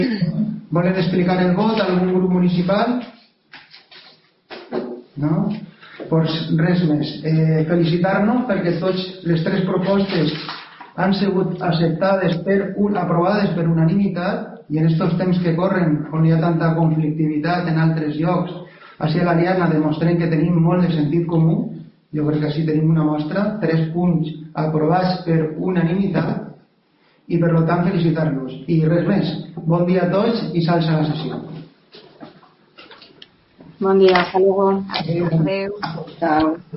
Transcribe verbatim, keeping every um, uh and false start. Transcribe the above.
Volen explicar el vot a algun grup municipal? No? Doncs res més. Eh, felicitar-nos perquè tots les tres propostes han sigut acceptades per un, aprovades per unanimitat, i en aquests temps que corren, on hi ha tanta conflictivitat en altres llocs, així a l'Ariana demostrem que tenim molt de sentit comú. Jo crec que així tenim una mostra, tres punts aprovats per unanimitat, i per tant felicitar-los. I res més. Bon dia a tots i s'alça la sessió. Bon dia, hasta luego. Adéu. Adéu. Chao.